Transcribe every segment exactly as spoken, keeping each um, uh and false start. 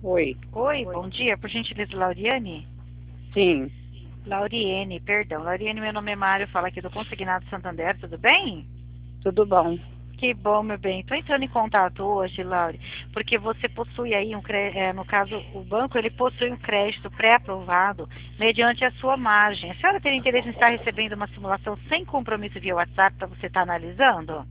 Oi. Oi, bom dia. Por gentileza, Lauriane? Sim, Lauriane, perdão. Lauriane, meu nome é Mário, fala aqui do Consignado Santander, tudo bem? tudo bom. Que bom, meu bem. Estou entrando em contato hoje, Laure, porque você possui aí um crédito, é, no caso, o banco, ele possui um crédito pré-aprovado mediante a sua margem. A senhora tem interesse em estar recebendo uma simulação sem compromisso via WhatsApp para você estar analisando?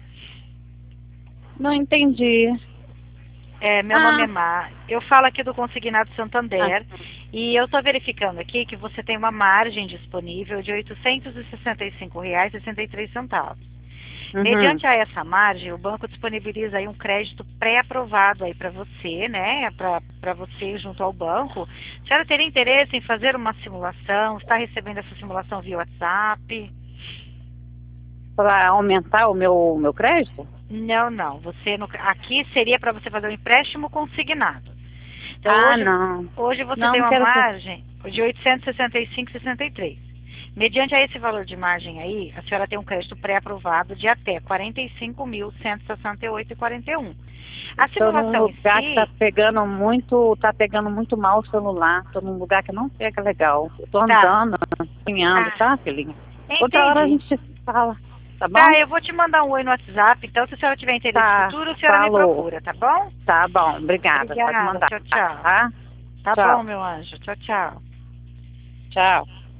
Não entendi. É, meu nome é Ah, Mar. Eu falo aqui do Consignado ah, Santander e eu estou verificando aqui que você tem uma margem disponível de oitocentos e sessenta e cinco reais e sessenta e três centavos. uhum. Mediante a essa margem, o banco disponibiliza aí um crédito pré-aprovado aí para você, né? Para você junto ao banco. A senhora teria interesse em fazer uma simulação? Está recebendo essa simulação via WhatsApp? Para aumentar o meu, meu crédito? Não, não. Você no- aqui seria para você fazer um empréstimo consignado. Então Ah, hoje, não. hoje você Não, tem não uma quero ser. margem de oitocentos e sessenta e cinco vírgula sessenta e três. Mediante a esse valor de margem aí, a senhora tem um crédito pré-aprovado de até quarenta e cinco mil cento e sessenta e oito vírgula quarenta e um. A Estou num simulação em lugar que tá si, pegando muito, tá pegando muito mal o celular. Estou num lugar que não pega legal. Estou tá. andando, caminhando, Ah, tá, filhinha? Outra hora a entendi. gente se fala, tá bom? Tá, eu vou te mandar um oi no WhatsApp, então se a senhora tiver interesse Tá, futuro, a senhora me falou. procura, tá bom? Tá bom, obrigada. Pode Obrigada, mandar, tchau, tchau. tá? Tá bom, Tchau, meu anjo, tchau, tchau. tchau.